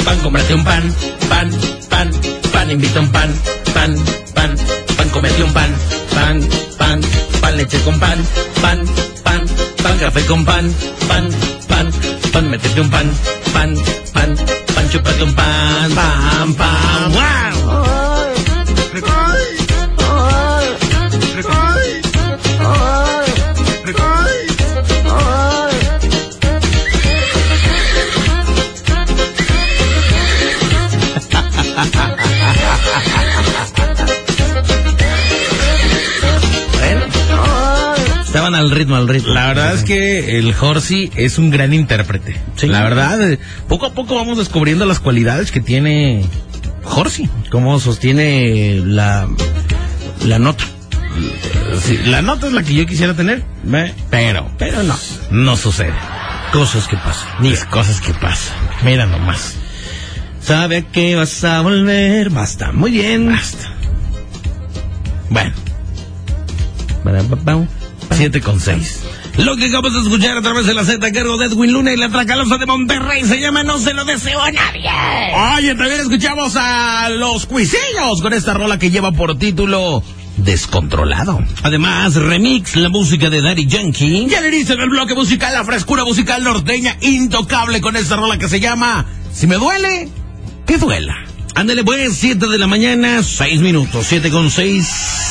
pan, cómprate un pan, pan, pan, pan, invita un pan, pan, pan, pan, cómete un pan, pan, pan, pan, leche con pan, pan, pan, pan, café con pan, pan, pan, pan, métete un pan, pan, pan, pan, chúpate un pan, pan, pan, wow. Estaban al ritmo. La verdad es que el Horsey es un gran intérprete. Sí. La verdad, poco a poco vamos descubriendo las cualidades que tiene Horsey. Cómo sostiene la nota. Sí, la nota es la que yo quisiera tener, pero no sucede. Cosas que pasan. Mis cosas que pasan. Mira nomás. Sabe a qué vas a volver. Basta. Muy bien. Basta. Bueno. 7:06. Lo que acabas de escuchar a través de la Z, cargo de Edwin Luna y la Tracalosa de Monterrey, se llama No se lo deseo a nadie. Oye, también escuchamos a Los Cuisillos con esta rola que lleva por título Descontrolado. Además, remix, la música de Daddy Yankee. Ya le dicen el bloque musical, la frescura musical norteña intocable con esta rola que se llama Si me duele, que duela. Ándale pues, 7 de la mañana, 6 minutos, 7:06.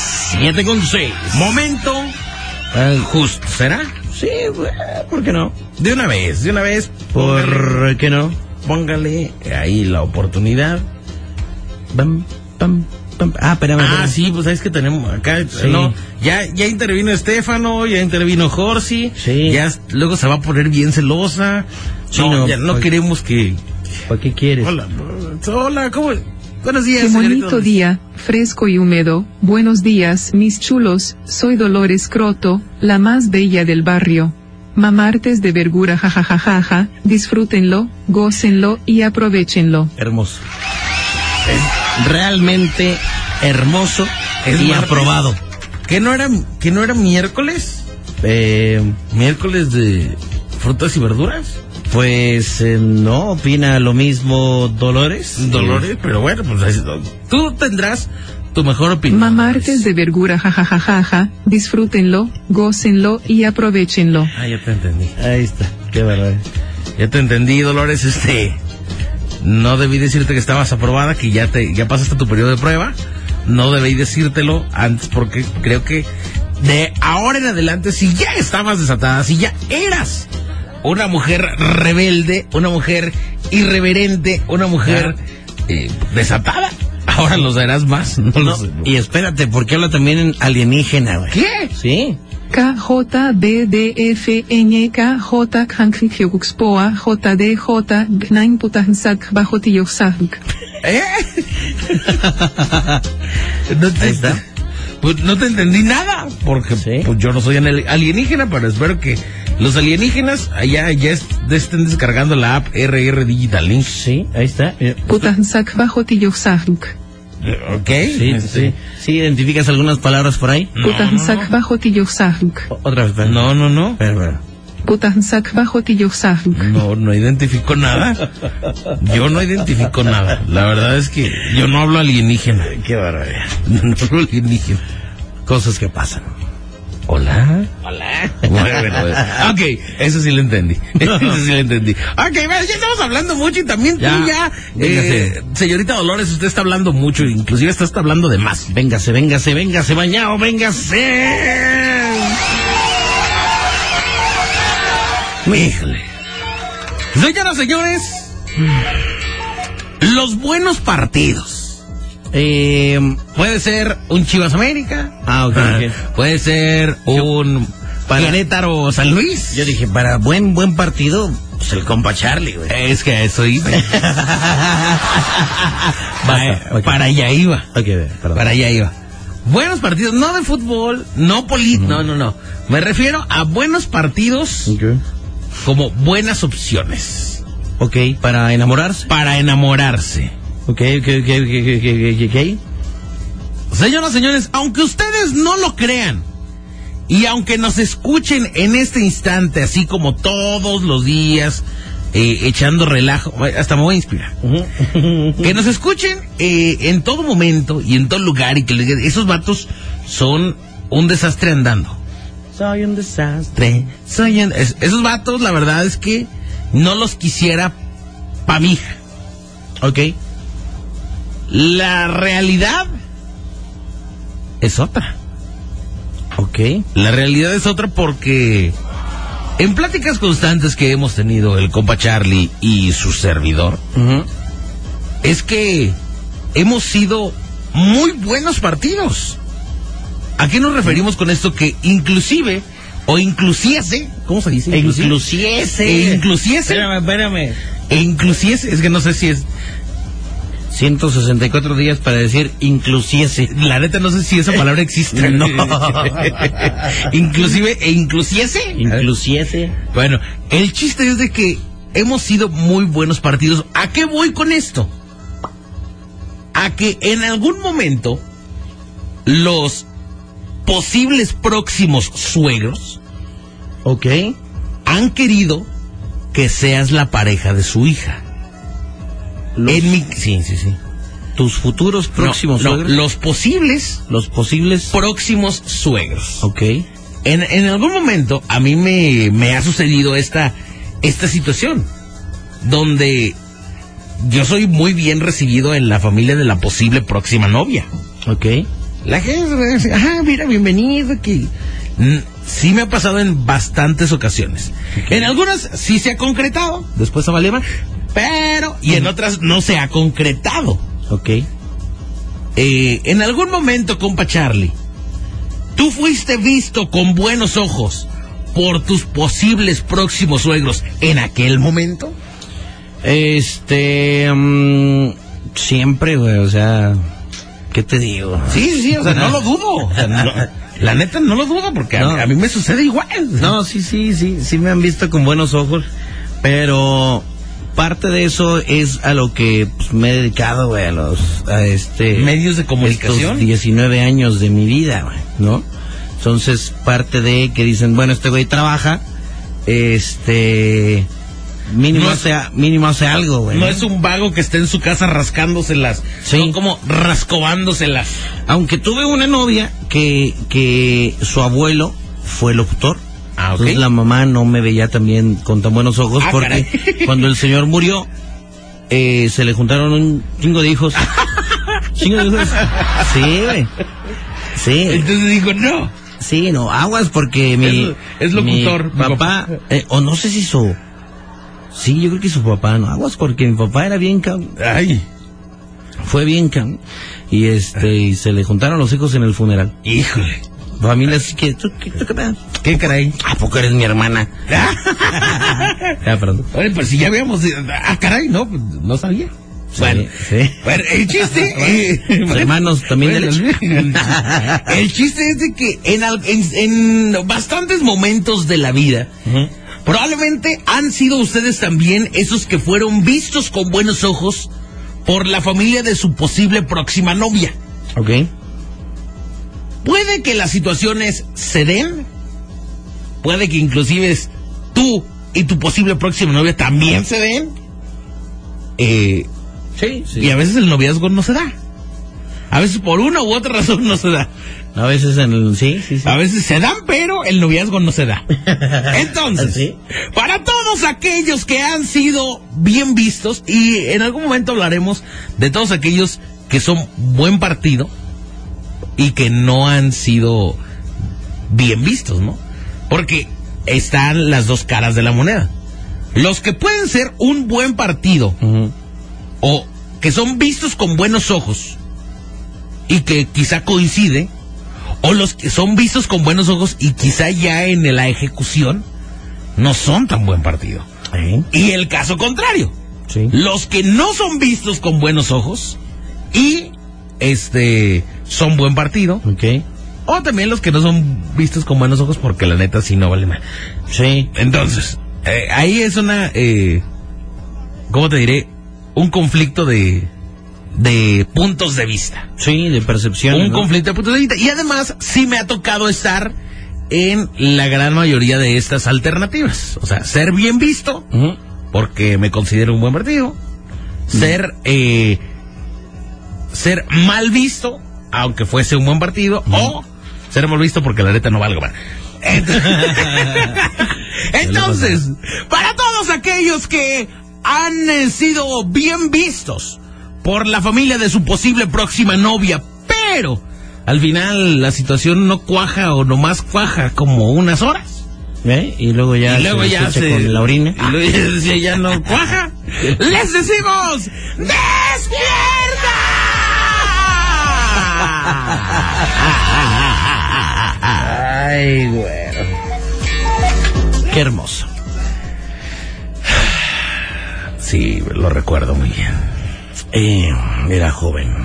Momento justo, ¿será? Sí, ¿por qué no? De una vez, ¿Por qué no? Póngale ahí la oportunidad. Bam, pam, pam. Espérame. Sí, pues es que tenemos acá, sí. No, ya intervino Estefano, ya intervino Horsey, sí. Ya luego se va a poner bien celosa. Sí, ya no queremos que... ¿Para qué quieres? Hola, ¿cómo? Buenos días, Qué señorita. bonito día, fresco y húmedo. Buenos días, mis chulos. Soy Dolores Croto, la más bella del barrio. Mamartes de vergura, jajajajaja. Disfrútenlo, gócenlo y aprovéchenlo. Hermoso. Es realmente hermoso y martes. aprobado. ¿Que no era miércoles? ¿Miércoles de frutas y verduras? Pues no opina lo mismo Dolores. Pero bueno, pues tú tendrás tu mejor opinión. Mamartes de vergura, jajajajaja. Disfrútenlo, gócenlo y aprovéchenlo. Ya te entendí. Ahí está, qué barbaridad. Ya te entendí, Dolores. No debí decirte que estabas aprobada, que ya pasaste tu periodo de prueba. No debí decírtelo antes porque creo que de ahora en adelante, si ya estabas desatada, si ya eras una mujer rebelde, una mujer irreverente, una mujer desatada, ahora lo serás más. No, sé. Y espérate, porque habla también en alienígena, güey. ¿Qué? Sí. KJBDFNKJ Kankrikyukspoa JDJ Gnainputahnsak Bajotiyosahuk. Ahí está. Pues no te entendí nada, porque ¿sí? Pues yo no soy alienígena, pero espero que los alienígenas allá ya estén descargando la app RR Digital Link. Sí, ahí está. Putahnsak Bajotiyosahuk. Ok. Sí. ¿Sí identificas algunas palabras por ahí? Putahnsak Bajotiyosahuk. Otra vez, No. Pero. Putahnsak Bajotiyosahuk. No identifico nada. Yo no identifico nada. La verdad es que yo no hablo alienígena. Qué barbaridad. No hablo alienígena. Cosas que pasan. Hola. Bueno. Ok, eso sí lo entendí. Ok, bueno, ya estamos hablando mucho y también tú ya. Señorita Dolores, usted está hablando mucho, inclusive está hablando de más. Véngase, bañado, véngase. Híjole. Señoras, señores, los buenos partidos. Puede ser un Chivas América. Okay. Puede ser un Querétaro San Luis. Yo dije, para buen partido, pues el compa Charlie, güey. Es que eso iba. Para allá iba. Perdón. Para allá iba. Buenos partidos, no de fútbol, no político, no. Me refiero a buenos partidos. Okay. Como buenas opciones. Ok, para enamorarse. Ok. Señoras, señores, aunque ustedes no lo crean, y aunque nos escuchen en este instante, así como todos los días, echando relajo, hasta me voy a inspirar. Que nos escuchen en todo momento y en todo lugar y que les digan, esos vatos son un desastre andando. Soy un desastre. Esos vatos, la verdad es que no los quisiera pa' mi hija. Ok. La realidad es otra. Ok. La realidad es otra porque en pláticas constantes que hemos tenido el compa Charlie y su servidor, es que hemos sido muy buenos partidos. ¿A qué nos referimos con esto? Que inclusive, o inclusiese, ¿cómo se dice? Inclusiese. Espérame. Es que no sé si es 164 días para decir inclusiese. La neta no sé si esa palabra existe. No. Inclusive, inclusiese. Inclusiese. Bueno, el chiste es de que hemos sido muy buenos partidos. ¿A qué voy con esto? A que en algún momento los posibles próximos suegros, ok, han querido que seas la pareja de su hija. Sí. Tus futuros próximos suegros. Los posibles próximos suegros. Ok. En algún momento a mí me ha sucedido esta situación donde yo soy muy bien recibido en la familia de la posible próxima novia. Ok. La gente dice, mira, bienvenido, que sí me ha pasado en bastantes ocasiones. Okay. En algunas sí se ha concretado, después se valema, pero y en otras no se ha concretado. Ok. En algún momento, compa Charlie, ¿tú fuiste visto con buenos ojos por tus posibles próximos suegros en aquel momento? Siempre, güey, o sea, ¿qué te digo? Sí, o sea, no lo dudo. O sea, la neta no lo dudo porque a mí me sucede igual. No, sí me han visto con buenos ojos, pero parte de eso es a lo que pues, me he dedicado, güey, a medios de comunicación. Estos 19 años de mi vida, güey, ¿no? Entonces, parte de que dicen, bueno, este güey trabaja, mínimo hace algo, güey. No es un vago que esté en su casa rascándoselas, son como rascobándoselas. Aunque tuve una novia que su abuelo fue locutor. Okay. Entonces la mamá no me veía también con tan buenos ojos porque caray. Cuando el señor murió, se le juntaron un chingo de hijos. Sí, güey. Sí. Entonces dijo, no. Sí, no, aguas porque es locutor. Mi papá, o no sé si sí, yo creo que su papá, no, aguas porque mi papá era bien fue bien y se le juntaron los hijos en el funeral. Híjole. Familia así que, ¿qué caray? ¿A poco eres mi hermana? Perdón. Oye, pues si ya habíamos, caray, no sabía. Sí, bueno, sí. Bueno, el chiste... hermanos también de leche. El chiste es de que en bastantes momentos de la vida, probablemente han sido ustedes también esos que fueron vistos con buenos ojos por la familia de su posible próxima novia. Ok. Puede que las situaciones se den, puede que inclusive tú y tu posible próxima novia también se den. Sí. Y a veces el noviazgo no se da. A veces por una u otra razón no se da. A veces sí. A veces se dan, pero el noviazgo no se da. Entonces, ¿sí? Para todos aquellos que han sido bien vistos, y en algún momento hablaremos de todos aquellos que son buen partido y que no han sido bien vistos, ¿no? Porque están las dos caras de la moneda. Los que pueden ser un buen partido, o que son vistos con buenos ojos y que quizá coincide, o los que son vistos con buenos ojos y quizá ya en la ejecución no son tan buen partido. Y el caso contrario, los que no son vistos con buenos ojos y son buen partido, o también los que no son vistos con buenos ojos porque la neta sí no vale nada. Entonces ahí es una ¿cómo te diré? Un conflicto de puntos de vista. Sí, de percepción. Un conflicto de puntos de vista. Y además, sí me ha tocado estar en la gran mayoría de estas alternativas. O sea, ser bien visto porque me considero un buen partido. Ser mal visto, aunque fuese un buen partido, o ser mal visto porque la neta no valgo más. Entonces, para todos aquellos que han sido bien vistos por la familia de su posible próxima novia, pero al final la situación no cuaja o nomás cuaja como unas horas. Y luego ya se con la orina. Y luego ya no cuaja. ¡Les decimos! ¡Despierta! Ay, güero. Qué hermoso. Sí, lo recuerdo muy bien. Era joven.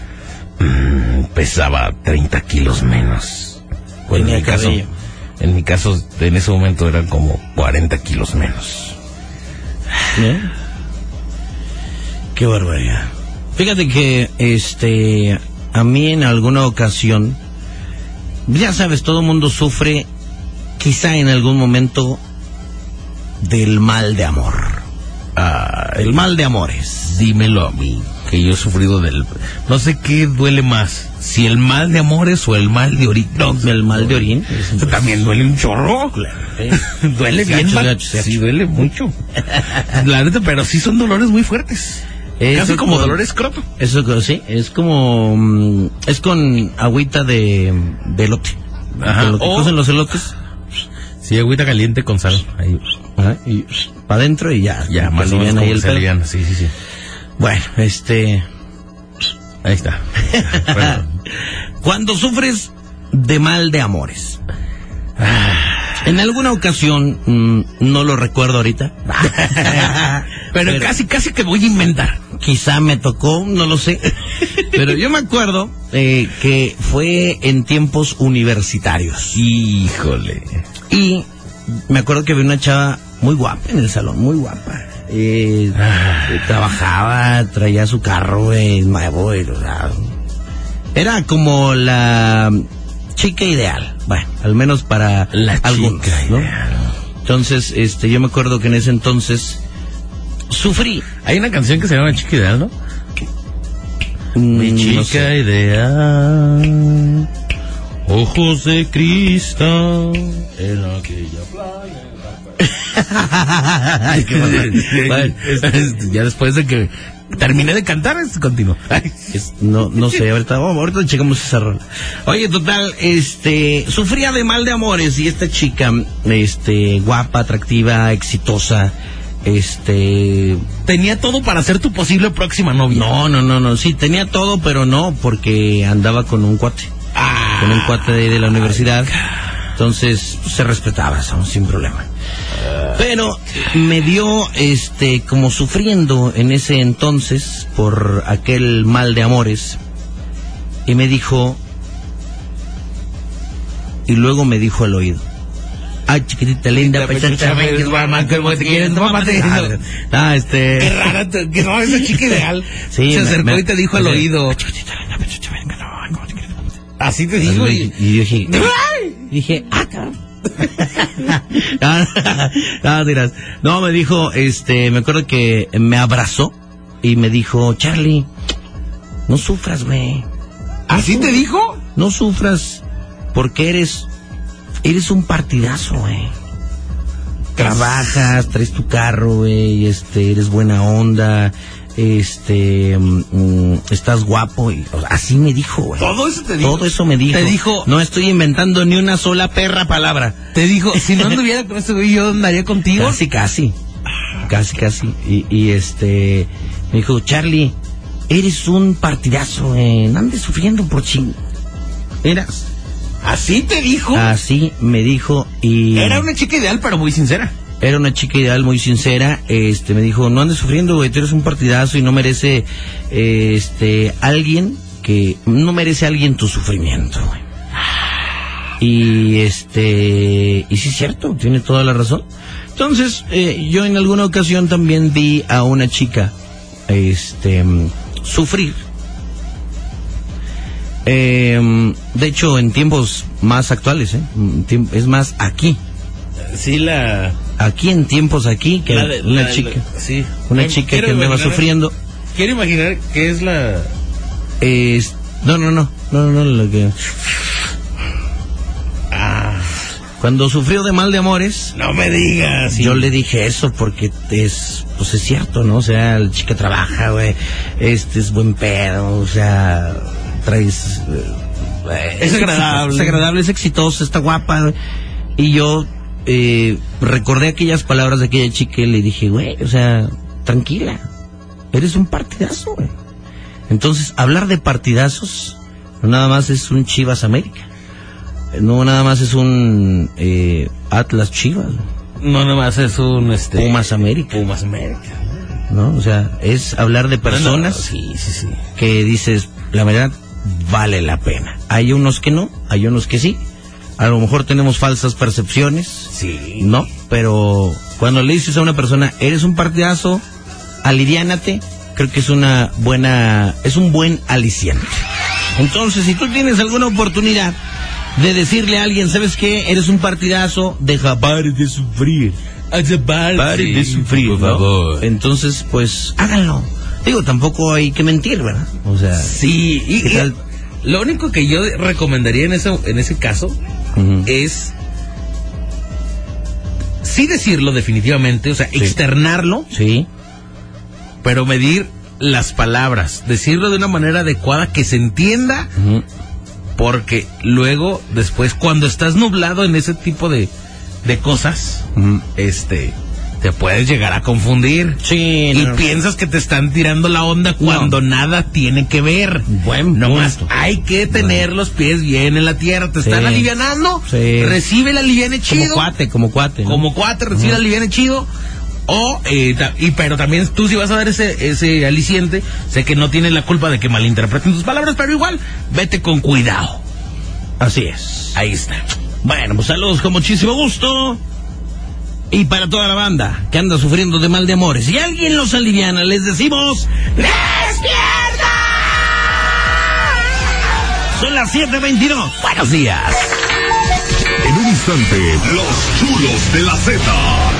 Pesaba 30 kilos menos. Tenía cabello. En mi caso, en ese momento eran como 40 kilos menos. Qué barbaridad. Fíjate que, a mí en alguna ocasión, ya sabes, todo mundo sufre, quizá en algún momento, del mal de amor. El mal de amores. Dímelo a mí, que yo he sufrido del... No sé qué duele más, si el mal de amores o el mal de orín. No, el mal de orín. También duele un chorro. Claro. Duele bien. Sí, duele mucho. La neta, pero sí son dolores muy fuertes. Casi como dolor escroto. Eso sí, es como... es con agüita de elote. Ajá. Con lo que cocen los elotes. Sí, agüita caliente con sal. Ahí. Ajá, y para adentro y ya. Ya, más o menos ahí el pelo. Sí. Bueno, ahí está. Bueno. Cuando sufres de mal de amores. En alguna ocasión, no lo recuerdo ahorita. pero casi que voy a inventar. Quizá me tocó, no lo sé. Pero yo me acuerdo que fue en tiempos universitarios. Híjole. Y me acuerdo que había una chava muy guapa en el salón, muy guapa. Trabajaba, traía su carro nuevo. Era como la chica ideal. Bueno, al menos para la algunos, chica ¿no? ideal. Entonces, yo me acuerdo que en ese entonces sufrí. Hay una canción que se llama Chica Ideal, ¿no? Mi chica no sé. ideal, ojos de cristal en aquella playa. Ay, qué bueno, ya después de que terminé de cantar, continúo. No sé, ahorita checamos esa rola. Oye, total, sufría de mal de amores y esta chica, guapa, atractiva, exitosa, tenía todo para ser tu posible próxima novia. No, sí, tenía todo, pero no, porque andaba con un cuate. Con un cuate de la universidad. Entonces, se respetaba, sin problema. Pero me dio, como sufriendo en ese entonces por aquel mal de amores, y me dijo, y luego me dijo al oído: ay, chiquitita linda, pechacha, mamá, que te quieres, mamá, te... Qué rara, que no, esa chica ideal. Sí, se acercó y te dijo al oído: chiquitita linda, pechacha, venga, no, así te dijo. Y yo dije, cabrón. No, me dijo, me acuerdo que me abrazó y me dijo: Charlie, no sufras, güey. ¿Así te dijo? No sufras, porque eres un partidazo, güey. Trabajas, traes tu carro, güey, eres buena onda, estás guapo, y así me dijo, güey. ¿Todo eso te dijo? Todo eso me dijo. Te dijo, no estoy inventando ni una sola perra palabra. Te dijo, si no anduviera con ese güey, yo andaría contigo. Casi. Y me dijo: Charlie, eres un partidazo, no andes sufriendo por ching. Eras. ¿Así te dijo? Así me dijo. Y era una chica ideal, pero muy sincera. Era una chica ideal, muy sincera. Me dijo: no andes sufriendo, güey, tú eres un partidazo y no merece, alguien que... No merece alguien tu sufrimiento, güey. Y y sí es cierto, tiene toda la razón. Entonces, yo en alguna ocasión también vi a una chica, sufrir. De hecho, en tiempos más actuales, es más, aquí. Sí, la aquí en tiempos aquí, que una chica que andaba sufriendo. Quiero imaginar que es la... No, lo que... Cuando sufrió de mal de amores... No me digas. Yo le dije eso porque es cierto, ¿no? O sea, la chica trabaja, güey, es buen pedo, o sea, traes... es agradable, es exitosa, está guapa, güey. Y yo recordé aquellas palabras de aquella chica y le dije, güey, o sea, tranquila, eres un partidazo, güey. Entonces, hablar de partidazos no nada más es un Chivas América, no nada más es un Atlas Chivas, no nada más es un Pumas América, ¿no? O sea, es hablar de personas sí. que dices, la verdad, vale la pena. Hay unos que no, hay unos que sí. A lo mejor tenemos falsas percepciones, sí, ¿no? Pero cuando le dices a una persona, eres un partidazo, aliviánate, creo que es un buen aliciente. Entonces, si tú tienes alguna oportunidad de decirle a alguien, ¿sabes qué? Eres un partidazo, deja pare de sufrir. Pare de sufrir, por favor. Entonces, pues, háganlo. Digo, tampoco hay que mentir, ¿verdad? O sea, sí, y lo único que yo recomendaría en ese caso es sí decirlo definitivamente, o sea, externarlo, sí, pero medir las palabras, decirlo de una manera adecuada que se entienda, porque luego, después, cuando estás nublado en ese tipo de cosas, te puedes llegar a confundir. Sí, y piensas que te están tirando la onda cuando nada tiene que ver. Buen nomás punto. hay que tener los pies bien en la tierra. Te están alivianando, recibe el aliviane chido. Como cuate, ¿no? Como cuate, recibe el aliviane chido. Pero también tú si vas a dar ese aliciente, sé que no tienes la culpa de que malinterpreten tus palabras, pero igual, vete con cuidado. Así es. Ahí está. Bueno, pues saludos con muchísimo gusto. Y para toda la banda que anda sufriendo de mal de amores, si alguien los aliviana, les decimos ¡despierta! Son las 7:22. Buenos días. En un instante, los chulos de la Z.